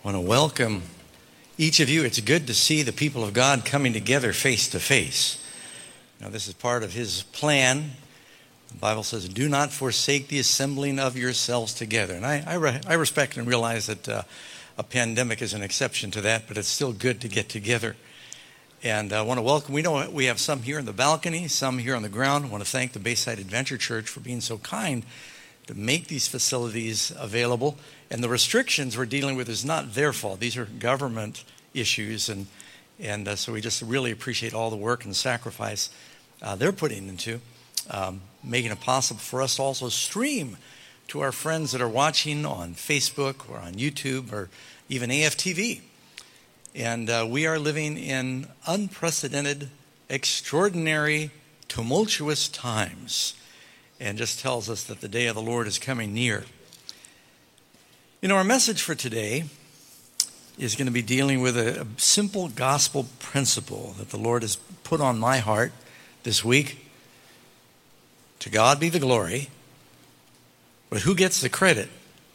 I want to welcome each of you. It's good to see the people of God coming together face to face. Now, this is part of His plan. The Bible says, do not forsake the assembling of yourselves together. And I respect and realize that a pandemic is an exception to that, but it's still good to get together. And I want to welcome, we know we have some here in the balcony, some here on the ground. I want to thank the Bayside Adventure Church for being so kind to make these facilities available. And the restrictions we're dealing with is not their fault. These are government issues. And so we just really appreciate all the work and sacrifice they're putting into making it possible for us to also stream to our friends that are watching on Facebook or on YouTube or even AFTV. And we are living in unprecedented, extraordinary, tumultuous times. And just tells us that the day of the Lord is coming near. You know, our message for today is going to be dealing with a simple gospel principle that the Lord has put on my heart this week. To God be the glory, but who gets the credit?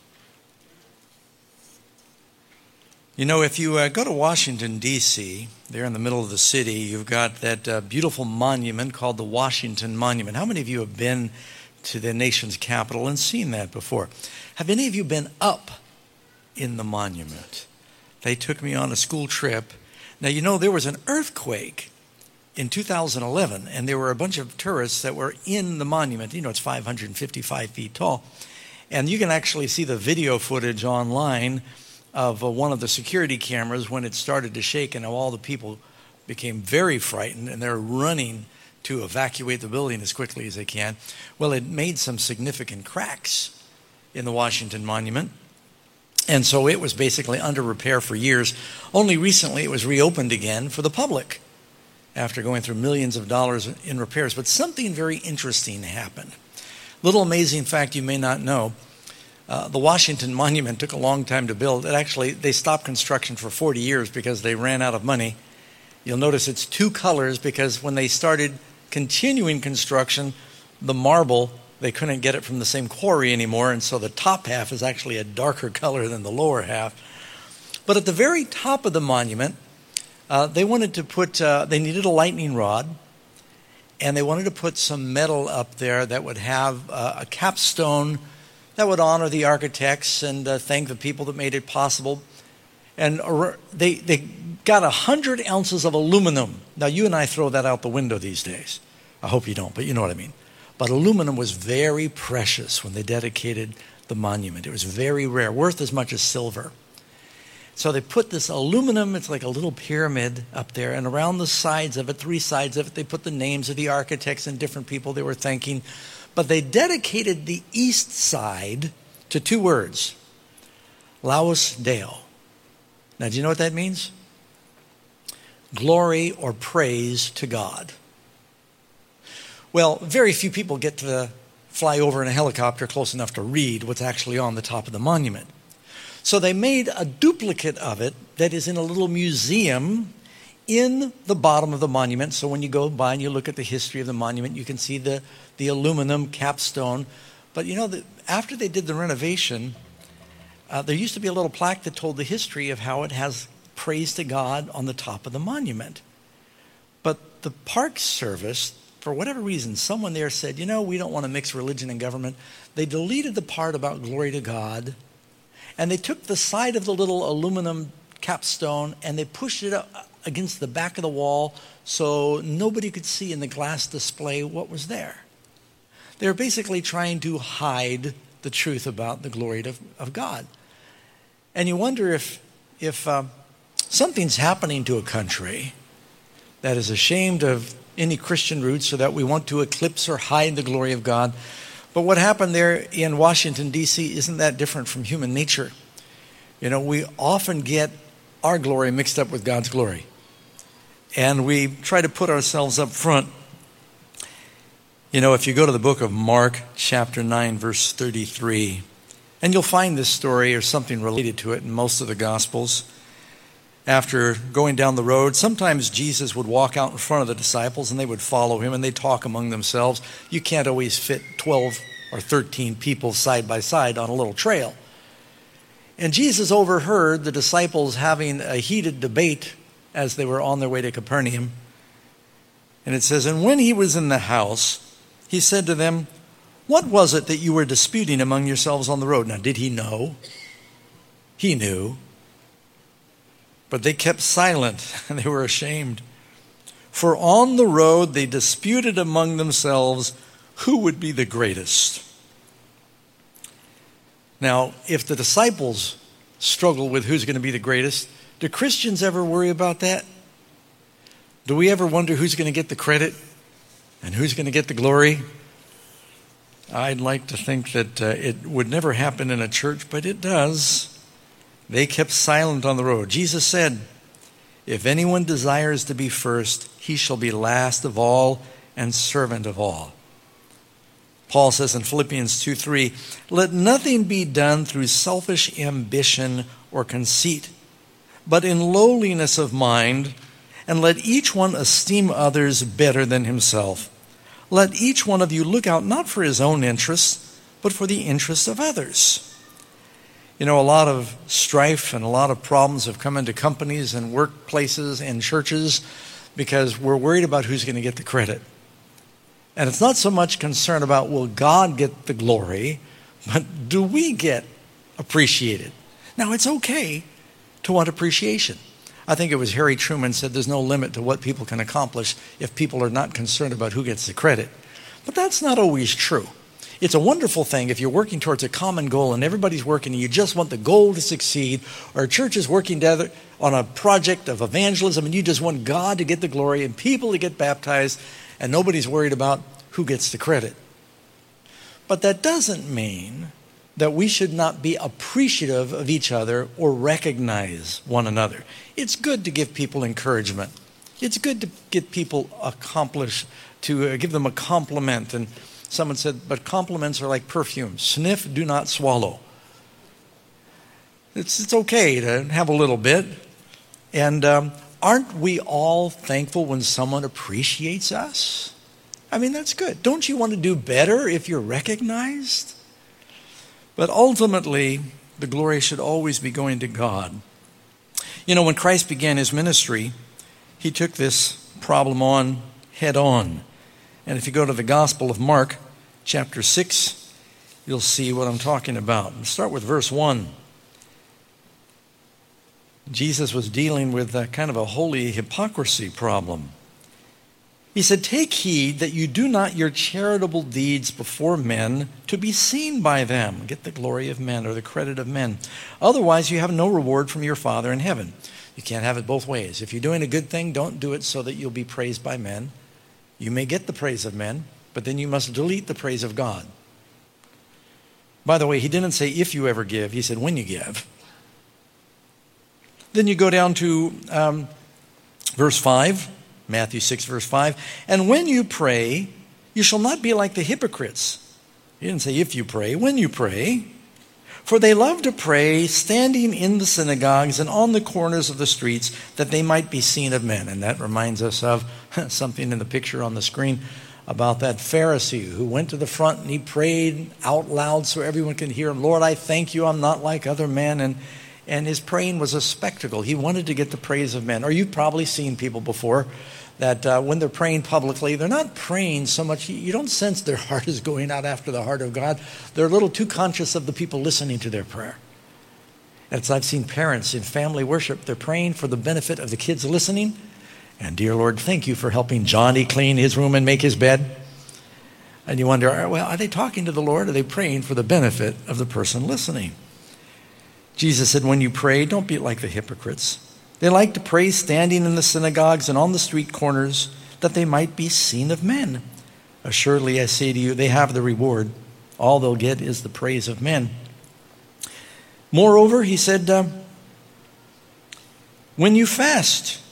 You know, if you go to Washington, D.C., there in the middle of the city, you've got that beautiful monument called the Washington Monument. How many of you have been to the nation's capital and seen that before? Have any of you been up in the monument? They took me on a school trip. Now, you know, there was an earthquake in 2011, and there were a bunch of tourists that were in the monument. You know, it's 555 feet tall. And you can actually see the video footage online of one of the security cameras when it started to shake, and all the people became very frightened, and they're running to evacuate the building as quickly as they can. Well, it made some significant cracks in the Washington Monument, and so it was basically under repair for years. Only recently it was reopened again for the public after going through millions of dollars in repairs. But something very interesting happened. Little amazing fact you may not know. The Washington Monument took a long time to build. They stopped construction for 40 years because they ran out of money. You'll notice it's two colors because when they started continuing construction, the marble, they couldn't get it from the same quarry anymore, and so the top half is actually a darker color than the lower half. But at the very top of the monument, they wanted to put, they needed a lightning rod, and they wanted to put some metal up there that would have a capstone that would honor the architects and thank the people that made it possible. And they got 100 ounces of aluminum. Now, you and I throw that out the window these days. I hope you don't, but you know what I mean. But aluminum was very precious when they dedicated the monument. It was very rare, worth as much as silver. So they put this aluminum, it's like a little pyramid up there, and around the sides of it, three sides of it, they put the names of the architects and different people they were thanking. But they dedicated the east side to two words, Laus Deo. Now, do you know what that means? Glory or praise to God. Well, very few people get to fly over in a helicopter close enough to read what's actually on the top of the monument. So they made a duplicate of it that is in a little museum in the bottom of the monument. So when you go by and you look at the history of the monument, you can see the aluminum capstone. But you know, after they did the renovation, there used to be a little plaque that told the history of how it has praise to God on the top of the monument. But the Park Service, for whatever reason, someone there said, you know, we don't want to mix religion and government. They deleted the part about glory to God, and they took the side of the little aluminum capstone and they pushed it up against the back of the wall so nobody could see in the glass display what was there. They were basically trying to hide the truth about the glory of God. And you wonder if something's happening to a country that is ashamed of any Christian roots so that we want to eclipse or hide the glory of God. But what happened there in Washington, D.C. isn't that different from human nature. You know, we often get our glory mixed up with God's glory. And we try to put ourselves up front. You know, if you go to the book of Mark, chapter 9, verse 33, and you'll find this story or something related to it in most of the Gospels. After going down the road, sometimes Jesus would walk out in front of the disciples and they would follow him and they'd talk among themselves. You can't always fit 12 or 13 people side by side on a little trail. And Jesus overheard the disciples having a heated debate as they were on their way to Capernaum. And it says, and when he was in the house, he said to them, what was it that you were disputing among yourselves on the road? Now, did he know? He knew. But they kept silent, and they were ashamed. For on the road they disputed among themselves who would be the greatest. Now, if the disciples struggle with who's going to be the greatest, do Christians ever worry about that? Do we ever wonder who's going to get the credit and who's going to get the glory? I'd like to think that it would never happen in a church, but it does. They kept silent on the road. Jesus said, if anyone desires to be first, he shall be last of all and servant of all. Paul says in Philippians 2:3, let nothing be done through selfish ambition or conceit, but in lowliness of mind, and let each one esteem others better than himself. Let each one of you look out not for his own interests, but for the interests of others. You know, a lot of strife and a lot of problems have come into companies and workplaces and churches because we're worried about who's going to get the credit. And it's not so much concern about will God get the glory, but do we get appreciated? Now, it's okay to want appreciation. I think it was Harry Truman said there's no limit to what people can accomplish if people are not concerned about who gets the credit. But that's not always true. It's a wonderful thing if you're working towards a common goal and everybody's working and you just want the goal to succeed, or a church is working together on a project of evangelism and you just want God to get the glory and people to get baptized and nobody's worried about who gets the credit. But that doesn't mean that we should not be appreciative of each other or recognize one another. It's good to give people encouragement. It's good to get people accomplished, to give them a compliment. And someone said, but compliments are like perfume. Sniff, do not swallow. It's okay to have a little bit. And aren't we all thankful when someone appreciates us? I mean, that's good. Don't you want to do better if you're recognized? But ultimately, the glory should always be going to God. You know, when Christ began his ministry, he took this problem on head on. And if you go to the Gospel of Mark, chapter 6, you'll see what I'm talking about. We'll start with verse 1. Jesus was dealing with kind of a holy hypocrisy problem. He said, take heed that you do not your charitable deeds before men to be seen by them. Get the glory of men or the credit of men. Otherwise, you have no reward from your Father in heaven. You can't have it both ways. If you're doing a good thing, don't do it so that you'll be praised by men. You may get the praise of men, but then you must delete the praise of God. By the way, he didn't say if you ever give. He said when you give. Then you go down to verse 5. Matthew 6, verse 5. And when you pray, you shall not be like the hypocrites. He didn't say if you pray, when you pray. For they love to pray standing in the synagogues and on the corners of the streets, that they might be seen of men. And that reminds us of something in the picture on the screen about that Pharisee who went to the front and he prayed out loud so everyone can hear him. Lord, I thank you, I'm not like other men. And his praying was a spectacle. He wanted to get the praise of men. Or you've probably seen people before that when they're praying publicly, they're not praying so much. You don't sense their heart is going out after the heart of God. They're a little too conscious of the people listening to their prayer. As I've seen parents in family worship, they're praying for the benefit of the kids listening. And dear Lord, thank you for helping Johnny clean his room and make his bed. And you wonder, well, are they talking to the Lord? Or are they praying for the benefit of the person listening? Jesus said, when you pray, don't be like the hypocrites. They like to pray standing in the synagogues and on the street corners, that they might be seen of men. Assuredly, I say to you, they have the reward. All they'll get is the praise of men. Moreover, he said, when you fast,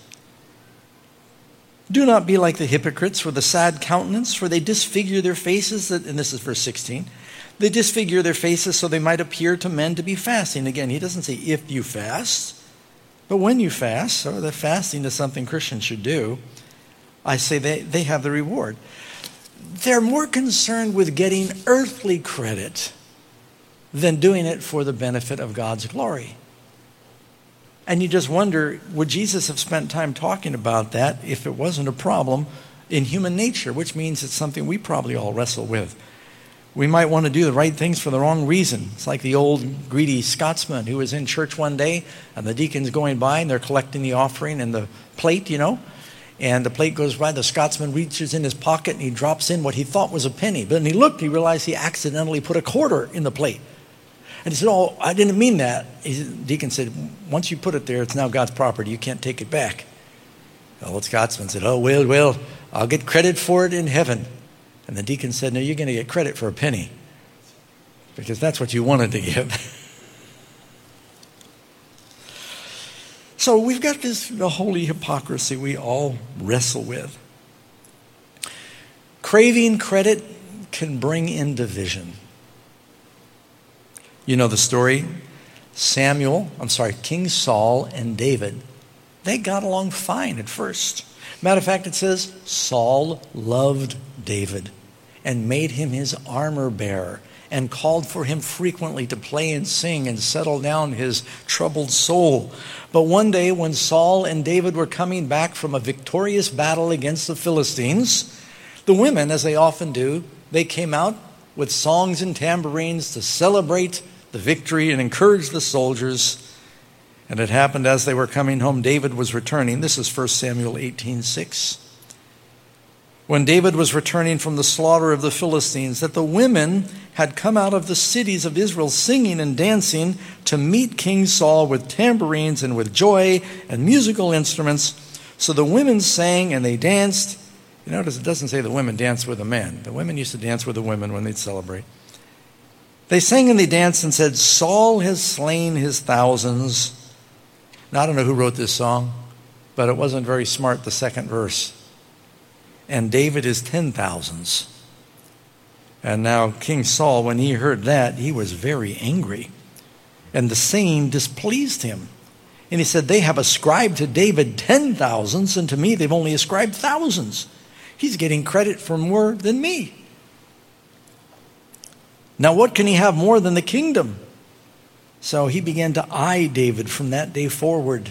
do not be like the hypocrites with a sad countenance, for they disfigure their faces, and this is verse 16. They disfigure their faces so they might appear to men to be fasting. Again, he doesn't say if you fast, but when you fast, or the fasting is something Christians should do, I say they have the reward. They're more concerned with getting earthly credit than doing it for the benefit of God's glory. And you just wonder, would Jesus have spent time talking about that if it wasn't a problem in human nature, which means it's something we probably all wrestle with. We might want to do the right things for the wrong reason. It's like the old greedy Scotsman who was in church one day, and the deacon's going by, and they're collecting the offering and the plate, and the plate goes by. The Scotsman reaches in his pocket, and he drops in what he thought was a penny. But when he looked, he realized he accidentally put a quarter in the plate. And he said, "Oh, I didn't mean that." The deacon said, "Once you put it there, it's now God's property. You can't take it back." The old Scotsman said, "Oh, well, I'll get credit for it in heaven." And the deacon said, "No, you're going to get credit for a penny, because that's what you wanted to give." So we've got the holy hypocrisy we all wrestle with. Craving credit can bring in division. You know the story. King Saul and David, they got along fine at first. Matter of fact, it says Saul loved David and made him his armor bearer and called for him frequently to play and sing and settle down his troubled soul. But one day when Saul and David were coming back from a victorious battle against the Philistines, the women, as they often do, they came out with songs and tambourines to celebrate the victory and encourage the soldiers. And it happened as they were coming home, David was returning. This is 1 Samuel 18:6. When David was returning from the slaughter of the Philistines, that the women had come out of the cities of Israel singing and dancing to meet King Saul with tambourines and with joy and musical instruments. So the women sang and they danced. You notice it doesn't say the women danced with the men. The women used to dance with the women when they'd celebrate. They sang and they danced and said, "Saul has slain his thousands." Now, I don't know who wrote this song, but it wasn't very smart, the second verse. "And David is 10,000s. And now King Saul, when he heard that, he was very angry. And the saying displeased him. And he said, "They have ascribed to David 10,000s, and to me they've only ascribed thousands. He's getting credit for more than me. Now what can he have more than the kingdom?" So he began to eye David from that day forward.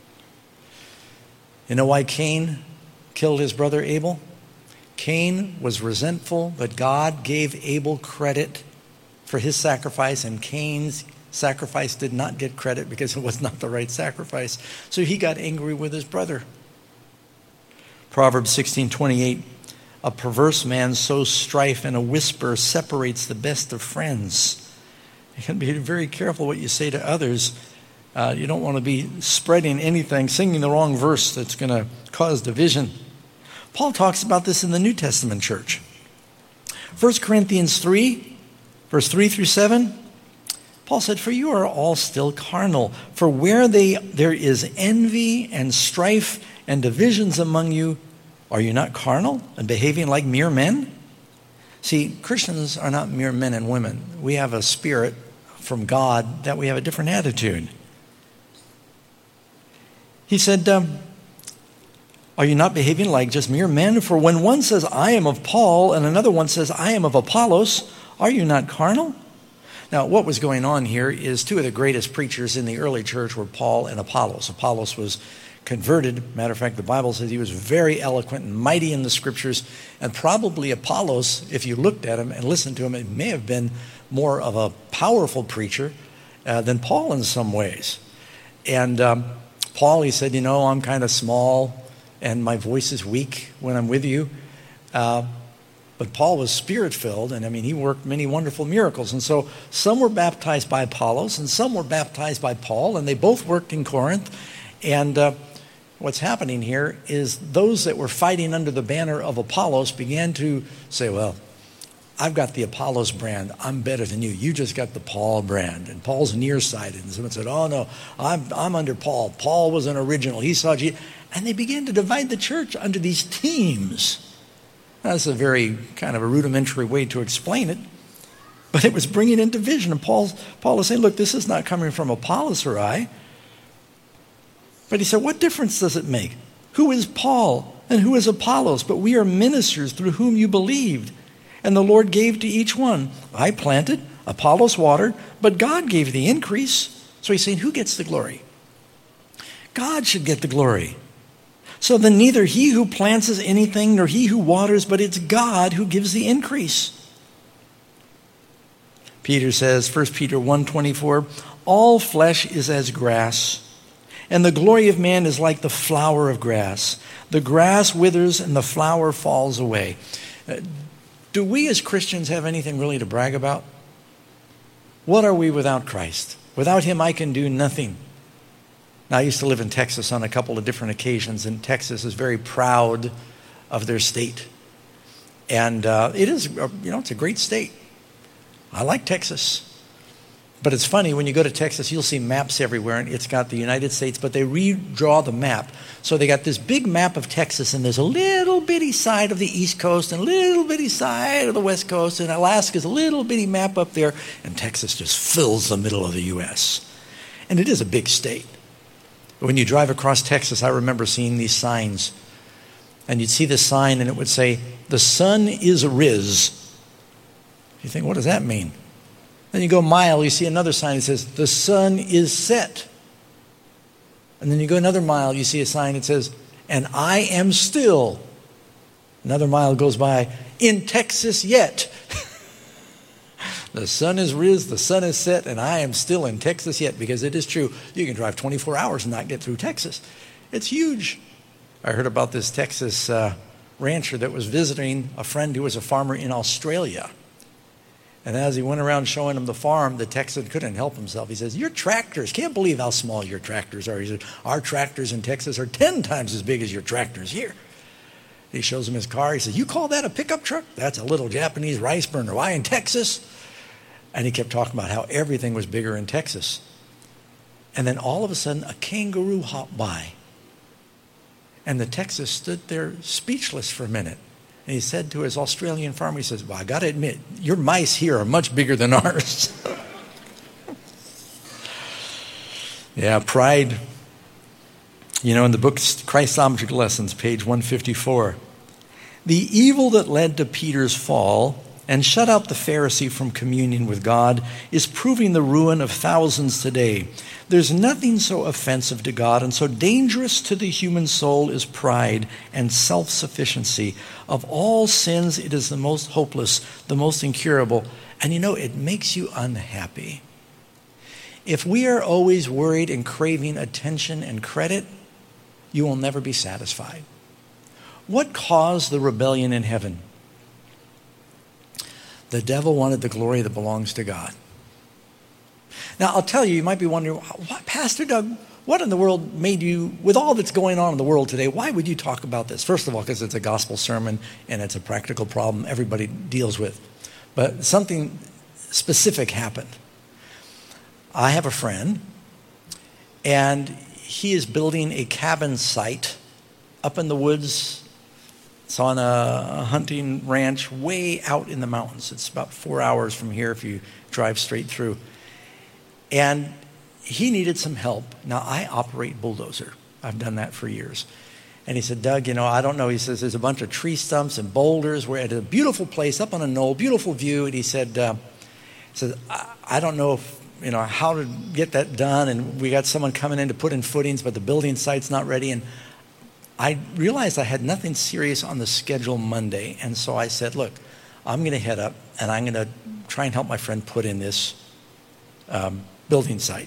You know why Cain killed his brother Abel? Cain was resentful, but God gave Abel credit for his sacrifice, and Cain's sacrifice did not get credit because it was not the right sacrifice. So he got angry with his brother. Proverbs 16:28, "A perverse man sows strife, and a whisper separates the best of friends." You can be very careful what you say to others. You don't want to be spreading anything, singing the wrong verse that's going to cause division. Paul talks about this in the New Testament church. 1 Corinthians 3, verse 3 through 7, Paul said, "For you are all still carnal. For where there is envy and strife and divisions among you, are you not carnal and behaving like mere men?" See, Christians are not mere men and women. We have a spirit from God that we have a different attitude. He said, "Are you not behaving like just mere men? For when one says, 'I am of Paul,' and another one says, 'I am of Apollos,' are you not carnal?" Now, what was going on here is two of the greatest preachers in the early church were Paul and Apollos. Apollos was converted. Matter of fact, the Bible says he was very eloquent and mighty in the scriptures. And probably Apollos, if you looked at him and listened to him, it may have been more of a powerful preacher than Paul in some ways. And Paul, he said, "I'm kind of small and my voice is weak when I'm with you." But Paul was spirit-filled, and he worked many wonderful miracles. And so some were baptized by Apollos and some were baptized by Paul, and they both worked in Corinth. And what's happening here is those that were fighting under the banner of Apollos began to say, "Well, I've got the Apollos brand. I'm better than you. You just got the Paul brand." And Paul's nearsighted. And someone said, "Oh, no, I'm under Paul. Paul was an original. He saw Jesus." And they began to divide the church under these teams. Now, that's a very kind of a rudimentary way to explain it. But it was bringing in division. And Paul is saying, look, this is not coming from Apollos or I. But he said, what difference does it make? Who is Paul and who is Apollos? But we are ministers through whom you believed. And the Lord gave to each one. I planted, Apollos watered, but God gave the increase. So he's saying, who gets the glory? God should get the glory. So then neither he who plants is anything, nor he who waters, but it's God who gives the increase. Peter says, 1 Peter 1:24, all flesh is as grass, and the glory of man is like the flower of grass. The grass withers and the flower falls away. Do we as Christians have anything really to brag about? What are we without Christ? Without him, I can do nothing. Now, I used to live in Texas on a couple of different occasions, and Texas is very proud of their state. And it is, it's a great state. I like Texas. But it's funny, when you go to Texas, you'll see maps everywhere, and it's got the United States, but they redraw the map. So they got this big map of Texas, and there's a little bitty side of the East Coast, and a little bitty side of the West Coast, and Alaska's a little bitty map up there, and Texas just fills the middle of the U.S. And it is a big state. But when you drive across Texas, I remember seeing these signs, and you'd see this sign, and it would say, the sun is riz. You think, what does that mean? Then you go a mile, you see another sign that says, the sun is set. And then you go another mile, you see a sign that says, and I am still. Another mile goes by, in Texas yet. The sun is riz, the sun is set, and I am still in Texas yet, because it is true. You can drive 24 hours and not get through Texas. It's huge. I heard about this Texas rancher that was visiting a friend who was a farmer in Australia. And as he went around showing him the farm, the Texan couldn't help himself. He says, your tractors, can't believe how small your tractors are. He said, our tractors in Texas are 10 times as big as your tractors here. He shows him his car. He says, you call that a pickup truck? That's a little Japanese rice burner. Why in Texas? And he kept talking about how everything was bigger in Texas. And then all of a sudden, a kangaroo hopped by. And the Texan stood there speechless for a minute. And he said to his Australian farmer, he says, well, I got to admit, your mice here are much bigger than ours. Yeah, pride. In the book Christ's Object Lessons, page 154, the evil that led to Peter's fall and shut out the Pharisee from communion with God is proving the ruin of thousands today. There's nothing so offensive to God and so dangerous to the human soul as pride and self-sufficiency. Of all sins, it is the most hopeless, the most incurable. And it makes you unhappy. If we are always worried and craving attention and credit, you will never be satisfied. What caused the rebellion in heaven? The devil wanted the glory that belongs to God. Now, I'll tell you, you might be wondering, Pastor Doug, what in the world made you, with all that's going on in the world today, why would you talk about this? First of all, because it's a gospel sermon and it's a practical problem everybody deals with. But something specific happened. I have a friend, and he is building a cabin site up in the woods. It's on a hunting ranch way out in the mountains. It's about 4 hours from here if you drive straight through. And he needed some help. Now, I operate bulldozer. I've done that for years. And he said, Doug, I don't know. He says, there's a bunch of tree stumps and boulders. We're at a beautiful place up on a knoll, beautiful view. And he said, I don't know if, how to get that done. And we got someone coming in to put in footings, but the building site's not ready. And I realized I had nothing serious on the schedule Monday. And so I said, look, I'm going to head up and I'm going to try and help my friend put in this building site.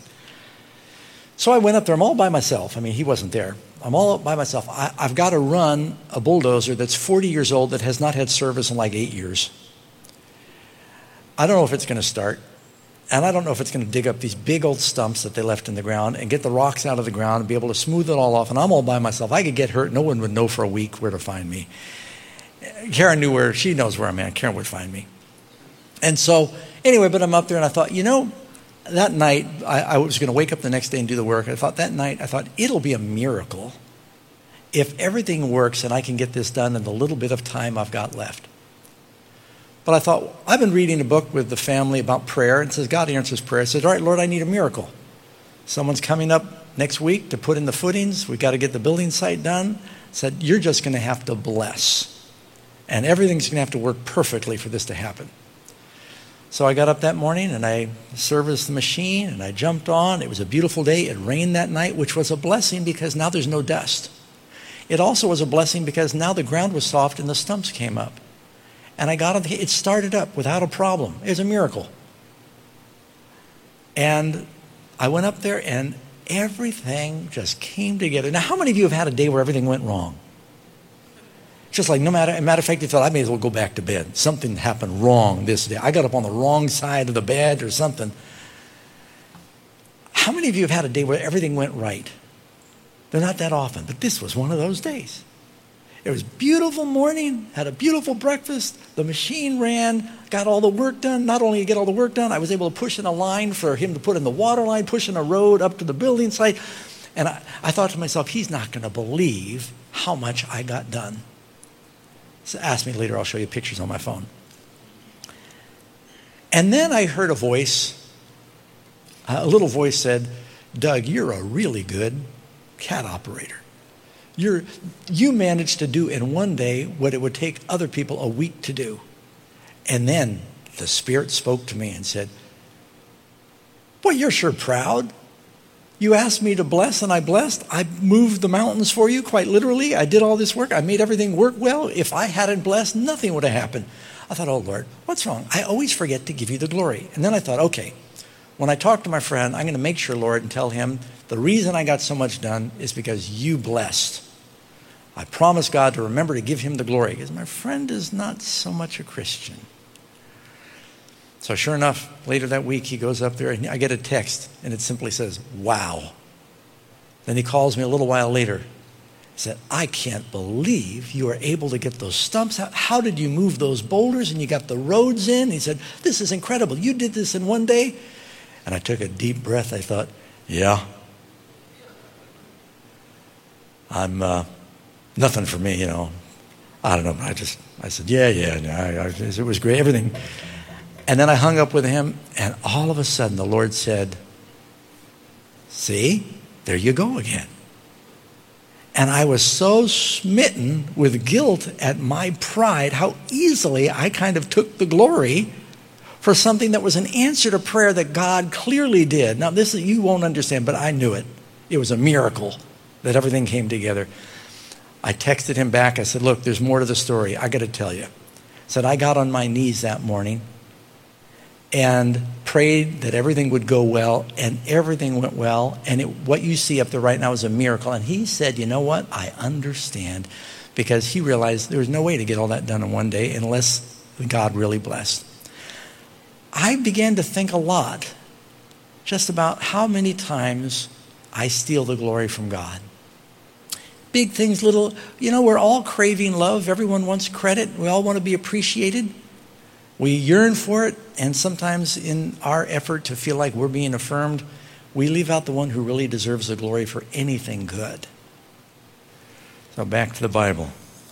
So I went up there. I'm all by myself. He wasn't there. I'm all by myself. I've got to run a bulldozer that's 40 years old that has not had service in like 8 years. I don't know if it's going to start. And I don't know if it's going to dig up these big old stumps that they left in the ground and get the rocks out of the ground and be able to smooth it all off. And I'm all by myself. I could get hurt. No one would know for a week where to find me. Karen knew she knows where I'm at. Karen would find me. And so, anyway, but I'm up there and I thought, that night, I was going to wake up the next day and do the work. I thought it'll be a miracle if everything works and I can get this done in the little bit of time I've got left. But I thought, I've been reading a book with the family about prayer, and it says God answers prayer. I said, all right, Lord, I need a miracle. Someone's coming up next week to put in the footings. We've got to get the building site done. I said, you're just going to have to bless. And everything's going to have to work perfectly for this to happen. So I got up that morning and I serviced the machine and I jumped on. It was a beautiful day. It rained that night, which was a blessing because now there's no dust. It also was a blessing because now the ground was soft and the stumps came up. And I got on it started up without a problem. It was a miracle. And I went up there and everything just came together. Now, how many of you have had a day where everything went wrong? Just like, matter of fact, you thought, I may as well go back to bed. Something happened wrong this day. I got up on the wrong side of the bed or something. How many of you have had a day where everything went right? They're not that often, but this was one of those days. It was a beautiful morning, had a beautiful breakfast, the machine ran, got all the work done. Not only to get all the work done, I was able to push in a line for him to put in the water line, push in a road up to the building site. And I thought to myself, he's not going to believe how much I got done. So ask me later, I'll show you pictures on my phone. And then I heard a voice, a little voice said, Doug, you're a really good cat operator. You managed to do in one day what it would take other people a week to do. And then the Spirit spoke to me and said, boy, you're sure proud. You asked me to bless and I blessed. I moved the mountains for you, quite literally. I did all this work. I made everything work well. If I hadn't blessed, nothing would have happened. I thought, oh, Lord, what's wrong? I always forget to give you the glory. And then I thought, okay, when I talk to my friend, I'm going to make sure, Lord, and tell him the reason I got so much done is because you blessed. I promise God to remember to give him the glory because my friend is not so much a Christian. So sure enough, later that week, he goes up there and I get a text and it simply says, wow. Then he calls me a little while later. He said, I can't believe you were able to get those stumps out. How did you move those boulders and you got the roads in? He said, this is incredible. You did this in one day? And I took a deep breath. I thought, yeah. I'm nothing for me, you know. I don't know. I said, yeah. It was great, everything. And then I hung up with him, and all of a sudden the Lord said, see, there you go again. And I was so smitten with guilt at my pride, how easily I kind of took the glory for something that was an answer to prayer that God clearly did. Now, this you won't understand, but I knew it. It was a miracle that everything came together. I texted him back. I said, look, there's more to the story. I got to tell you. I said, I got on my knees that morning and prayed that everything would go well, and everything went well. And what you see up there right now is a miracle. And he said, you know what? I understand, because he realized there was no way to get all that done in one day unless God really blessed. I began to think a lot just about how many times I steal the glory from God. Big things, little, we're all craving love. Everyone wants credit. We all want to be appreciated. We yearn for it, and sometimes in our effort to feel like we're being affirmed, we leave out the one who really deserves the glory for anything good. So back to the Bible.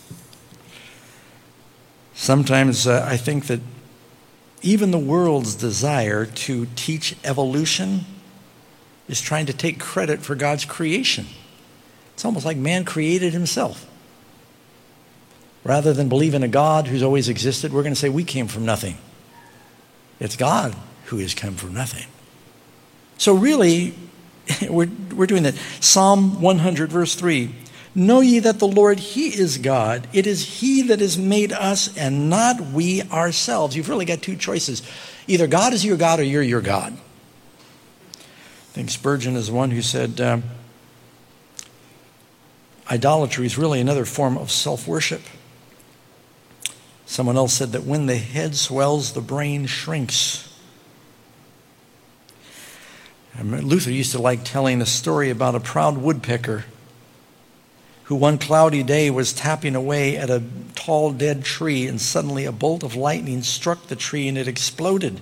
Sometimes I think that even the world's desire to teach evolution is trying to take credit for God's creation. It's almost like man created himself. Rather than believe in a God who's always existed, we're going to say we came from nothing. It's God who has come from nothing. So really, we're doing that. Psalm 100, verse 3. Know ye that the Lord, he is God. It is he that has made us and not we ourselves. You've really got two choices. Either God is your God or you're your God. I think Spurgeon is one who said, idolatry is really another form of self-worship. Someone else said that when the head swells, the brain shrinks. Luther used to like telling a story about a proud woodpecker who one cloudy day was tapping away at a tall dead tree, and suddenly a bolt of lightning struck the tree and it exploded.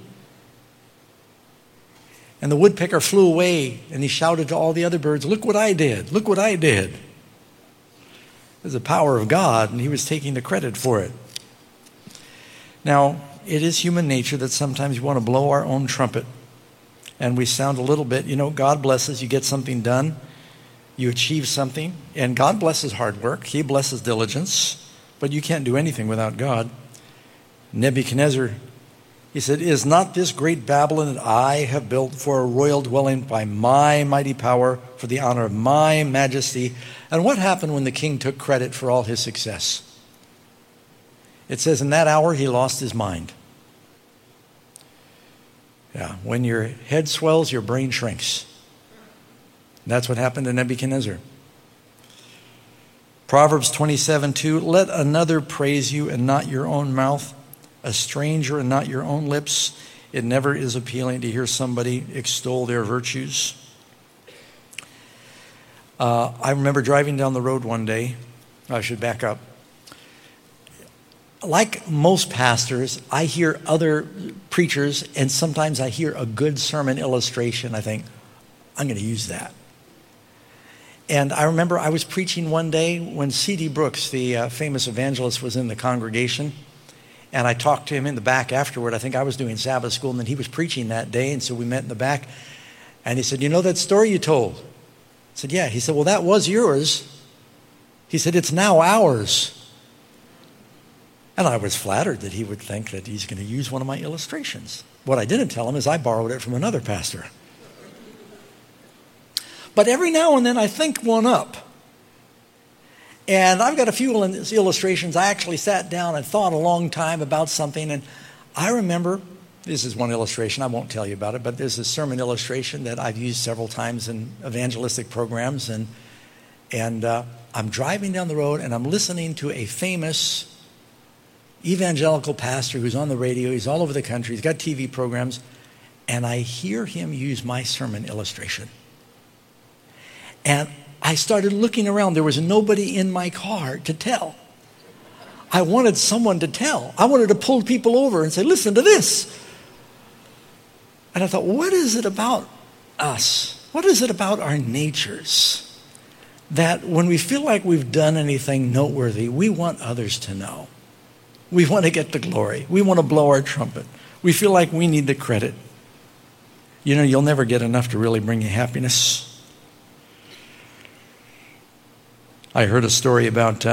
And the woodpecker flew away and he shouted to all the other birds, look what I did, look what I did. It was the power of God, and he was taking the credit for it. Now, it is human nature that sometimes we want to blow our own trumpet, and we sound a little bit, God blesses, you get something done, you achieve something, and God blesses hard work, he blesses diligence, but you can't do anything without God. Nebuchadnezzar He said, "Is not this great Babylon that I have built for a royal dwelling by my mighty power, for the honor of my majesty?" And what happened when the king took credit for all his success? It says in that hour he lost his mind. Yeah, when your head swells, your brain shrinks. That's what happened to Nebuchadnezzar. Proverbs 27:2, "Let another praise you and not your own mouth, a stranger and not your own lips." It never is appealing to hear somebody extol their virtues. I remember driving down the road one day. I should back up. Like most pastors, I hear other preachers, and sometimes I hear a good sermon illustration. I think, I'm going to use that. And I remember I was preaching one day when C.D. Brooks, the famous evangelist, was in the congregation. And I talked to him in the back afterward. I think I was doing Sabbath school, and then he was preaching that day. And so we met in the back. And he said, "You know that story you told?" I said, "Yeah." He said, "Well, that was yours." He said, "It's now ours." And I was flattered that he would think that he's going to use one of my illustrations. What I didn't tell him is I borrowed it from another pastor. But every now and then I think one up. And I've got a few illustrations. I actually sat down and thought a long time about something. And I remember, this is one illustration, I won't tell you about it, but there's a sermon illustration that I've used several times in evangelistic programs. And I'm driving down the road and I'm listening to a famous evangelical pastor who's on the radio. He's all over the country. He's got TV programs. And I hear him use my sermon illustration. And I started looking around. There was nobody in my car to tell. I wanted someone to tell. I wanted to pull people over and say, "Listen to this." And I thought, what is it about us? What is it about our natures that when we feel like we've done anything noteworthy, we want others to know? We want to get the glory. We want to blow our trumpet. We feel like we need the credit. You know, you'll never get enough to really bring you happiness. I heard a story about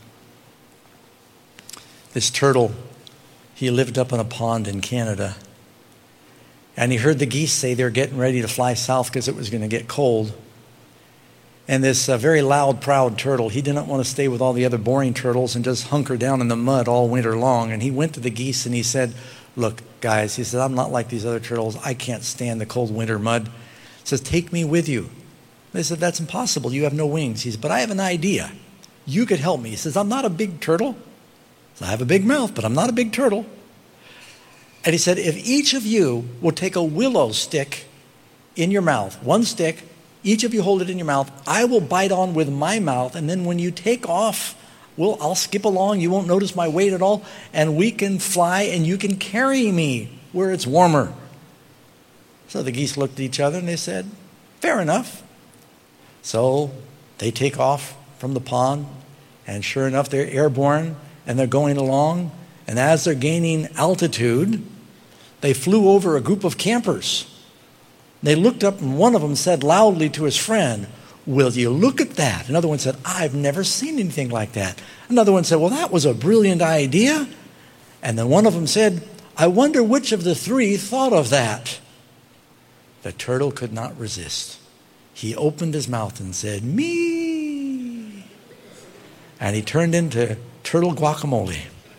this turtle. He lived up in a pond in Canada. And he heard the geese say they're getting ready to fly south because it was going to get cold. And this very loud, proud turtle, he didn't want to stay with all the other boring turtles and just hunker down in the mud all winter long. And he went to the geese and he said, "Look, guys," he said, "I'm not like these other turtles. I can't stand the cold winter mud." He says, "Take me with you." They said, "That's impossible. You have no wings." He said, "But I have an idea. You could help me." He says, "I'm not a big turtle. I have a big mouth, but I'm not a big turtle." And he said, "If each of you will take a willow stick in your mouth, one stick, each of you hold it in your mouth, I will bite on with my mouth, and then when you take off, I'll skip along. You won't notice my weight at all, and we can fly, and you can carry me where it's warmer." So the geese looked at each other, and they said, "Fair enough." So they take off from the pond, and sure enough, they're airborne, and they're going along. And as they're gaining altitude, they flew over a group of campers. They looked up, and one of them said loudly to his friend, "Will you look at that?" Another one said, "I've never seen anything like that." Another one said, "Well, that was a brilliant idea." And then one of them said, "I wonder which of the three thought of that." The turtle could not resist. He opened his mouth and said, "Me." And he turned into turtle guacamole.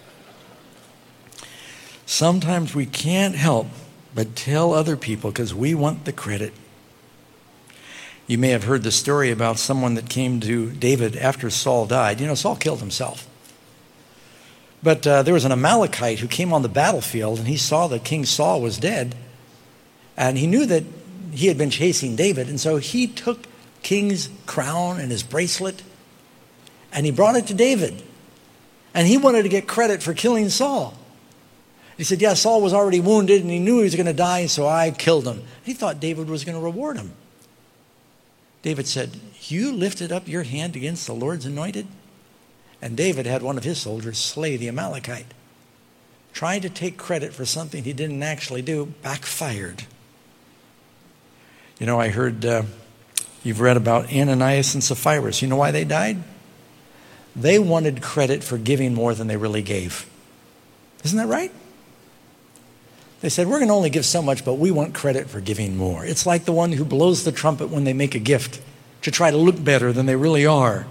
Sometimes we can't help but tell other people because we want the credit. You may have heard the story about someone that came to David after Saul died. You know, Saul killed himself. But there was an Amalekite who came on the battlefield, and he saw that King Saul was dead. And he knew that he had been chasing David. And so he took king's crown and his bracelet, and he brought it to David. And he wanted to get credit for killing Saul. He said, "Yeah, Saul was already wounded, and he knew he was going to die, so I killed him." He thought David was going to reward him. David said, "You lifted up your hand against the Lord's anointed?" And David had one of his soldiers slay the Amalekite. Trying to take credit for something he didn't actually do backfired. You know, I heard you've read about Ananias and Sapphira. You know why they died? They wanted credit for giving more than they really gave. Isn't that right? They said, we're going to only give so much, but we want credit for giving more. It's like the one who blows the trumpet when they make a gift to try to look better than they really are.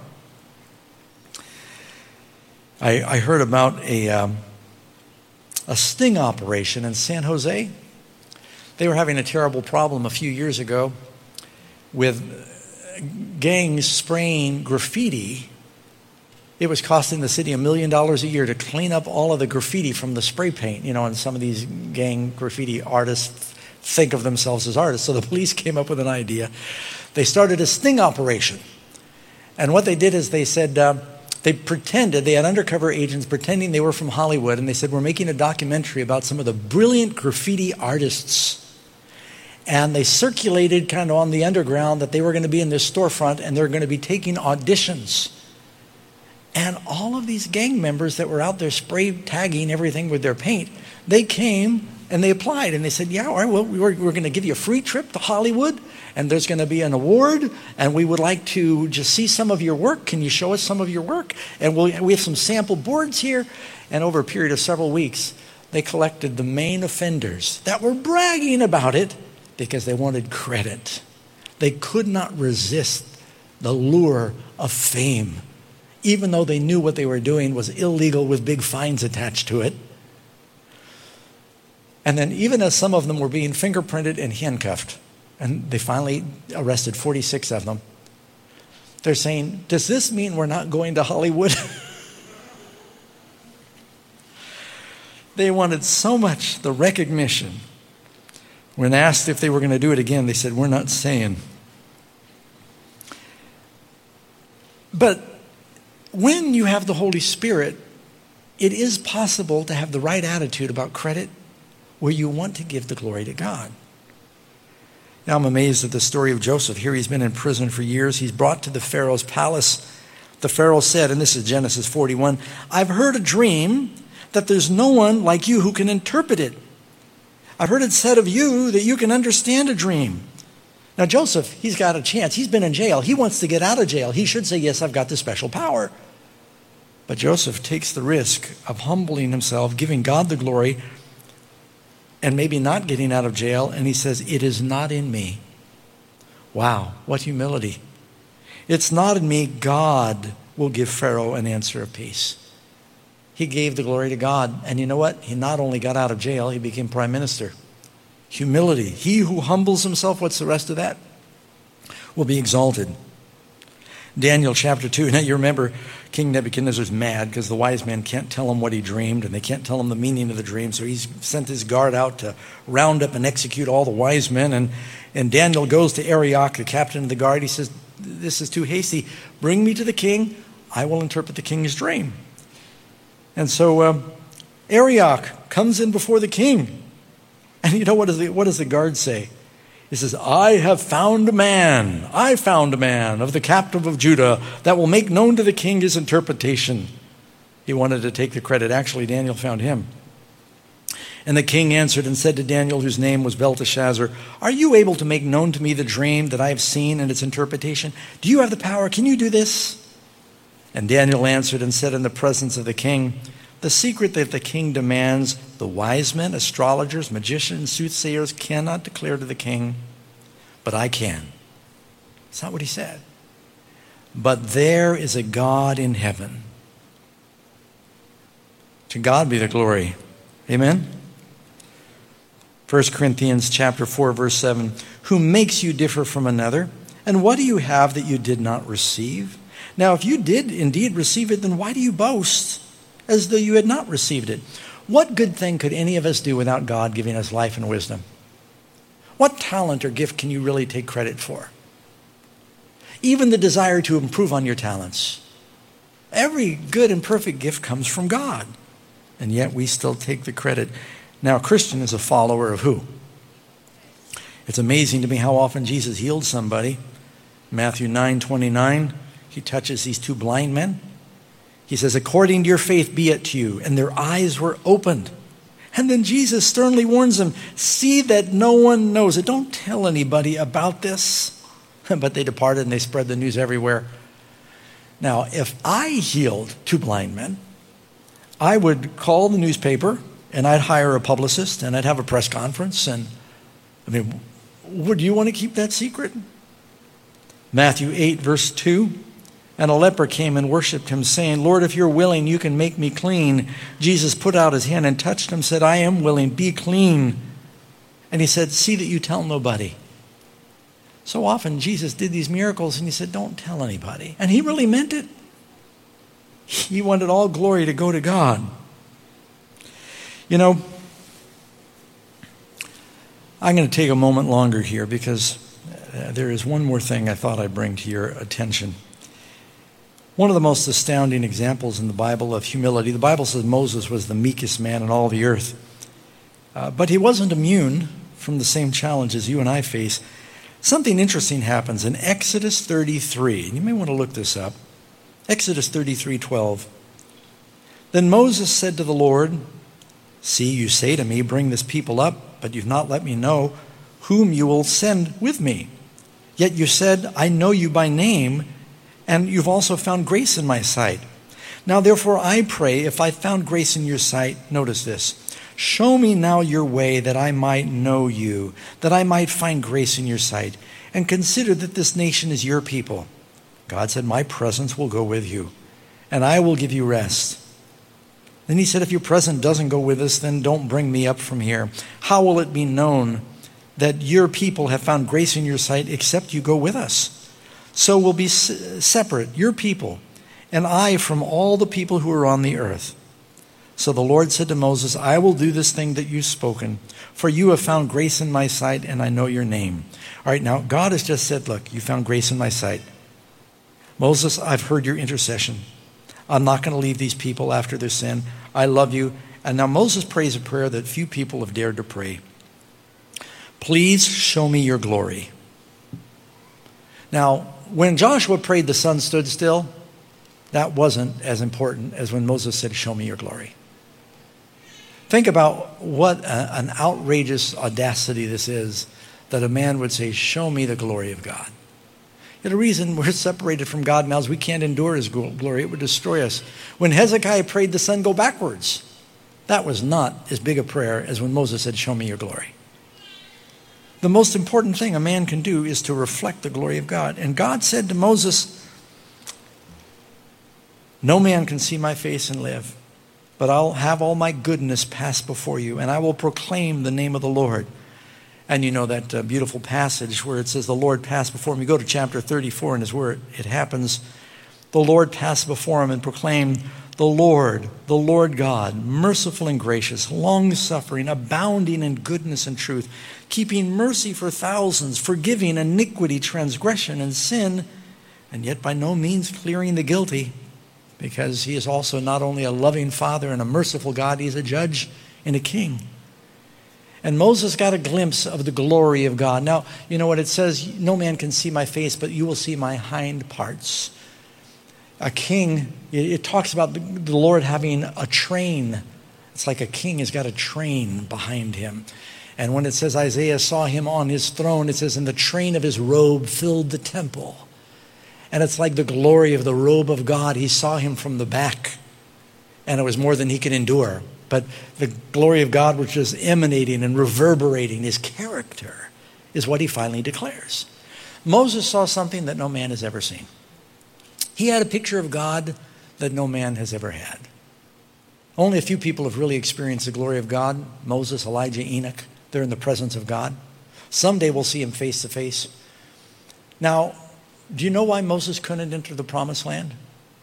I heard about a sting operation in San Jose. They were having a terrible problem a few years ago with gangs spraying graffiti. It was costing the city $1 million a year to clean up all of the graffiti from the spray paint. And some of these gang graffiti artists think of themselves as artists. So the police came up with an idea. They started a sting operation. And what they did is they said, they had undercover agents pretending they were from Hollywood, and they said, we're making a documentary about some of the brilliant graffiti artists. And they circulated kind of on the underground that they were going to be in this storefront and they're going to be taking auditions. And all of these gang members that were out there spray tagging everything with their paint, they came and they applied and they said, yeah, all right, well, we're going to give you a free trip to Hollywood and there's going to be an award and we would like to just see some of your work. Can you show us some of your work? And we have some sample boards here. And over a period of several weeks, they collected the main offenders that were bragging about it because they wanted credit. They could not resist the lure of fame, even though they knew what they were doing was illegal with big fines attached to it. And then even as some of them were being fingerprinted and handcuffed, and they finally arrested 46 of them, they're saying, does this mean we're not going to Hollywood? They wanted so much the recognition. When asked if they were going to do it again, they said, we're not saying. But when you have the Holy Spirit, it is possible to have the right attitude about credit where you want to give the glory to God. Now I'm amazed at the story of Joseph. Here he's been in prison for years. He's brought to the Pharaoh's palace. The Pharaoh said, and this is Genesis 41, I've heard a dream that there's no one like you who can interpret it. I've heard it said of you that you can understand a dream. Now Joseph, he's got a chance. He's been in jail. He wants to get out of jail. He should say, yes, I've got this special power. But Joseph takes the risk of humbling himself, giving God the glory, and maybe not getting out of jail. And he says, it is not in me. Wow, what humility. It's not in me. God will give Pharaoh an answer of peace. He gave the glory to God. And you know what? He not only got out of jail, he became prime minister. Humility. He who humbles himself, what's the rest of that? Will be exalted. Daniel chapter 2. Now you remember King Nebuchadnezzar's mad because the wise men can't tell him what he dreamed and they can't tell him the meaning of the dream. So he's sent his guard out to round up and execute all the wise men. And Daniel goes to Arioch, the captain of the guard. He says, this is too hasty. Bring me to the king. I will interpret the king's dream. And so Arioch comes in before the king. And you know what does the guard say? He says, I have found a man. I found a man of the captive of Judah that will make known to the king his interpretation. He wanted to take the credit. Actually, Daniel found him. And the king answered and said to Daniel, whose name was Belteshazzar, are you able to make known to me the dream that I have seen and its interpretation? Do you have the power? Can you do this? And Daniel answered and said in the presence of the king, the secret that the king demands, the wise men, astrologers, magicians, soothsayers cannot declare to the king, but I can. That's not what he said. But there is a God in heaven. To God be the glory. Amen? 1 Corinthians chapter 4, verse 7. Who makes you differ from another? And what do you have that you did not receive? Now, if you did indeed receive it, then why do you boast as though you had not received it? What good thing could any of us do without God giving us life and wisdom? What talent or gift can you really take credit for? Even the desire to improve on your talents. Every good and perfect gift comes from God. And yet we still take the credit. Now, a Christian is a follower of who? It's amazing to me how often Jesus healed somebody. Matthew 9:29, he touches these two blind men. He says, according to your faith be it to you. And their eyes were opened. And then Jesus sternly warns them, see that no one knows it. Don't tell anybody about this. But they departed and they spread the news everywhere. Now, if I healed two blind men, I would call the newspaper and I'd hire a publicist, and I'd have a press conference, and would you want to keep that secret? Matthew 8, verse 2, and a leper came and worshipped him, saying, Lord, if you're willing, you can make me clean. Jesus put out his hand and touched him, said, I am willing, be clean. And he said, see that you tell nobody. So often Jesus did these miracles, and he said, don't tell anybody. And he really meant it. He wanted all glory to go to God. You know, I'm going to take a moment longer here because there is one more thing I thought I'd bring to your attention. One of the most astounding examples in the Bible of humility, the Bible says Moses was the meekest man in all the earth. But he wasn't immune from the same challenges you and I face. Something interesting happens in Exodus 33. You may want to look this up. Exodus 33:12. Then Moses said to the Lord, see, you say to me, bring this people up, but you've not let me know whom you will send with me. Yet you said, I know you by name, and you've also found grace in my sight. Now therefore I pray, if I found grace in your sight, notice this, show me now your way that I might know you, that I might find grace in your sight, and consider that this nation is your people. God said, my presence will go with you, and I will give you rest. Then he said, if your presence doesn't go with us, then don't bring me up from here. How will it be known that your people have found grace in your sight except you go with us? So we'll be separate, your people, and I from all the people who are on the earth. So the Lord said to Moses, I will do this thing that you've spoken, for you have found grace in my sight, and I know your name. All right, now God has just said, look, you found grace in my sight. Moses, I've heard your intercession. I'm not going to leave these people after their sin. I love you. And now Moses prays a prayer that few people have dared to pray. Please show me your glory. Now, when Joshua prayed, the sun stood still. That wasn't as important as when Moses said, show me your glory. Think about what an outrageous audacity this is, that a man would say, show me the glory of God. The reason we're separated from God now is we can't endure his glory. It would destroy us. When Hezekiah prayed the sun go backwards, that was not as big a prayer as when Moses said, show me your glory. The most important thing a man can do is to reflect the glory of God. And God said to Moses, no man can see my face and live, but I'll have all my goodness pass before you, and I will proclaim the name of the Lord. And you know that beautiful passage where it says the Lord passed before him. You go to chapter 34 and is where it happens. The Lord passed before him and proclaimed, the Lord God, merciful and gracious, long-suffering, abounding in goodness and truth, keeping mercy for thousands, forgiving iniquity, transgression, and sin, and yet by no means clearing the guilty, because he is also not only a loving Father and a merciful God, he is a judge and a king. And Moses got a glimpse of the glory of God. Now, you know what it says? No man can see my face, but you will see my hind parts. A king, it talks about the Lord having a train. It's like a king has got a train behind him. And when it says Isaiah saw him on his throne, it says, and the train of his robe filled the temple. And it's like the glory of the robe of God. He saw him from the back, and it was more than he could endure. But the glory of God, which is emanating and reverberating his character, is what he finally declares. Moses saw something that no man has ever seen. He had a picture of God that no man has ever had. Only a few people have really experienced the glory of God. Moses, Elijah, Enoch, they're in the presence of God. Someday we'll see him face to face. Now, do you know why Moses couldn't enter the promised land?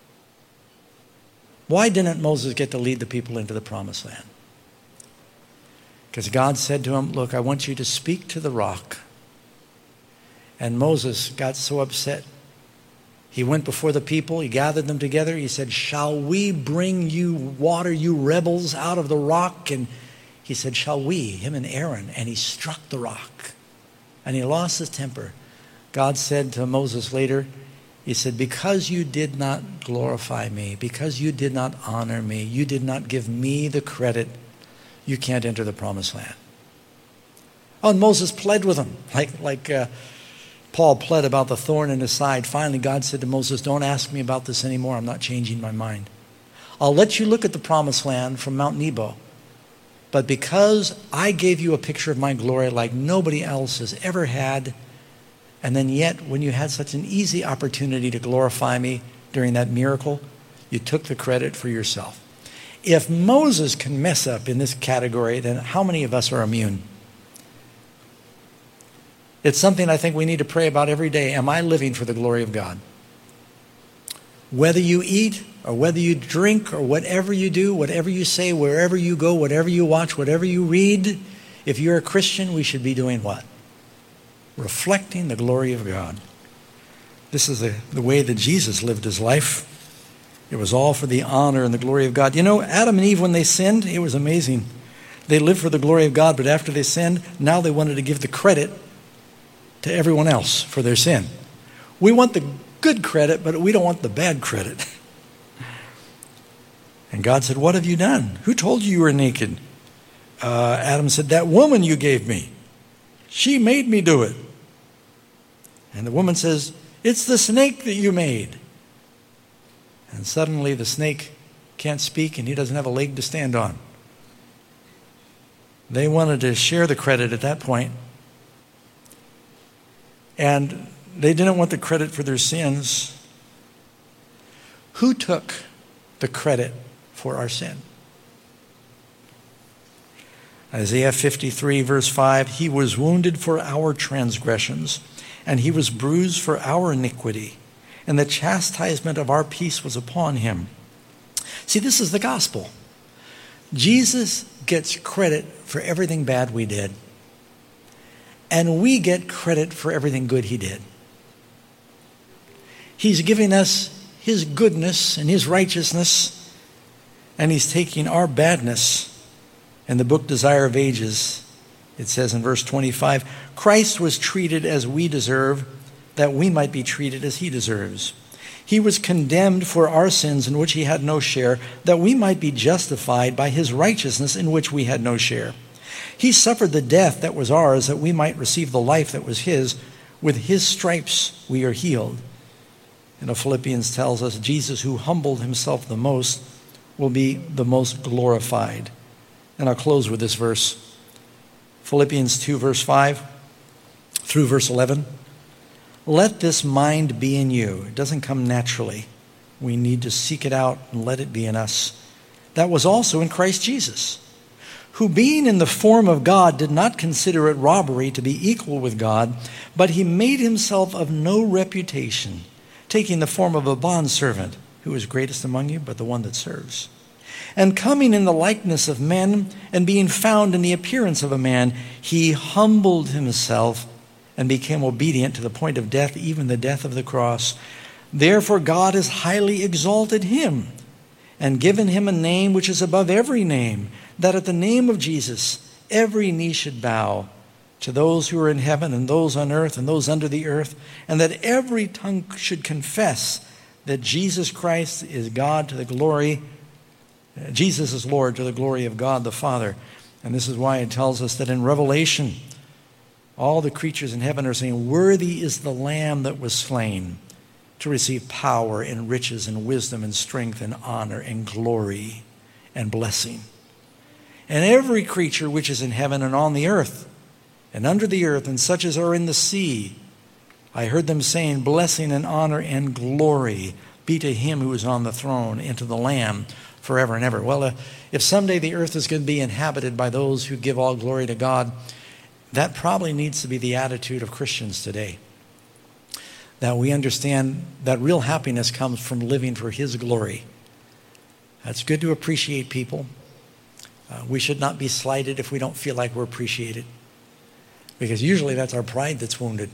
Why didn't Moses get to lead the people into the promised land? Because God said to him, look, I want you to speak to the rock. And Moses got so upset. He went before the people. He gathered them together. He said, shall we bring you water, you rebels, out of the rock? And he said, shall we, him and Aaron? And he struck the rock. And he lost his temper. God said to Moses later, he said, because you did not glorify me, because you did not honor me, you did not give me the credit, you can't enter the promised land. Oh, and Moses pled with him, like Paul pled about the thorn in his side. Finally, God said to Moses, don't ask me about this anymore. I'm not changing my mind. I'll let you look at the promised land from Mount Nebo. But because I gave you a picture of my glory like nobody else has ever had, and then yet when you had such an easy opportunity to glorify me during that miracle, you took the credit for yourself. If Moses can mess up in this category, then how many of us are immune? It's something I think we need to pray about every day. Am I living for the glory of God? Whether you eat or whether you drink or whatever you do, whatever you say, wherever you go, whatever you watch, whatever you read, if you're a Christian, we should be doing what? Reflecting the glory of God. This is the way that Jesus lived his life. It was all for the honor and the glory of God. You know, Adam and Eve, when they sinned, it was amazing. They lived for the glory of God, but after they sinned, now they wanted to give the credit to everyone else for their sin. We want the good credit, but we don't want the bad credit. And God said, what have you done? Who told you you were naked? Adam said, that woman you gave me. She made me do it. And the woman says, it's the snake that you made. And suddenly the snake can't speak and he doesn't have a leg to stand on. They wanted to share the credit at that point. And they didn't want the credit for their sins. Who took the credit for our sin? Isaiah 53 verse 5, he was wounded for our transgressions, and he was bruised for our iniquity, and the chastisement of our peace was upon him. See, this is the gospel. Jesus gets credit for everything bad we did, and we get credit for everything good he did. He's giving us his goodness and his righteousness, and he's taking our badness. In the book Desire of Ages, it says in verse 25, Christ was treated as we deserve, that we might be treated as he deserves. He was condemned for our sins in which he had no share, that we might be justified by his righteousness in which we had no share. He suffered the death that was ours, that we might receive the life that was his. With his stripes we are healed. And Philippians tells us, Jesus, who humbled himself the most, will be the most glorified. And I'll close with this verse. Philippians 2, verse 5 through verse 11. Let this mind be in you. It doesn't come naturally. We need to seek it out and let it be in us. That was also in Christ Jesus, who being in the form of God did not consider it robbery to be equal with God, but he made himself of no reputation, taking the form of a bondservant, who is greatest among you, but the one that serves. And coming in the likeness of men, and being found in the appearance of a man, he humbled himself and became obedient to the point of death, even the death of the cross. Therefore God has highly exalted him and given him a name which is above every name, that at the name of Jesus every knee should bow, to those who are in heaven and those on earth and those under the earth, and that every tongue should confess that Jesus Christ is God to the glory, Jesus is Lord to the glory of God the Father. And this is why it tells us that in Revelation, all the creatures in heaven are saying, worthy is the Lamb that was slain to receive power and riches and wisdom and strength and honor and glory and blessing. And every creature which is in heaven and on the earth and under the earth and such as are in the sea, I heard them saying, blessing and honor and glory be to him who is on the throne and to the Lamb forever and ever. Well, if someday the earth is going to be inhabited by those who give all glory to God, that probably needs to be the attitude of Christians today. That we understand that real happiness comes from living for his glory. It's good to appreciate people. We should not be slighted if we don't feel like we're appreciated, because usually that's our pride that's wounded.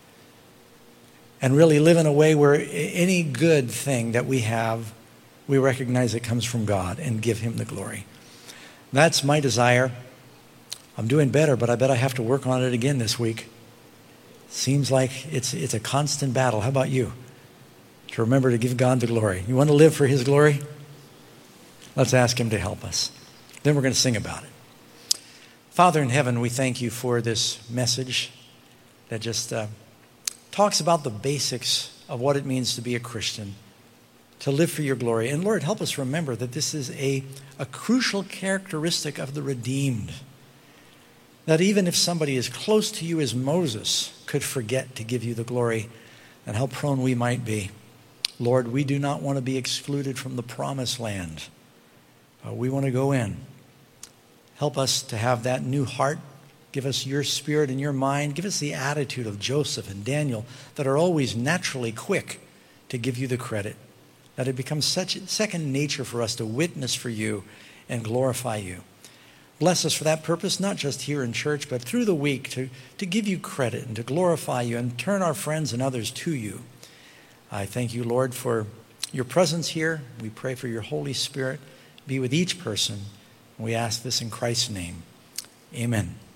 And really live in a way where any good thing that we have, we recognize it comes from God and give him the glory. That's my desire. I'm doing better, but I bet I have to work on it again this week. Seems like it's a constant battle. How about you? To remember to give God the glory. You want to live for his glory? Let's ask him to help us. Then we're going to sing about it. Father in heaven, we thank you for this message that just talks about the basics of what it means to be a Christian. to live for your glory. And Lord, help us remember that this is a crucial characteristic of the redeemed. That even if somebody as close to you as Moses could forget to give you the glory, and how prone we might be. Lord, we do not want to be excluded from the promised land. We want to go in. Help us to have that new heart. Give us your spirit and your mind. Give us the attitude of Joseph and Daniel that are always naturally quick to give you the credit. That it becomes such second nature for us to witness for you and glorify you. Bless us for that purpose, not just here in church, but through the week to give you credit and to glorify you and turn our friends and others to you. I thank you, Lord, for your presence here. We pray for your Holy Spirit. Be with each person. We ask this in Christ's name. Amen.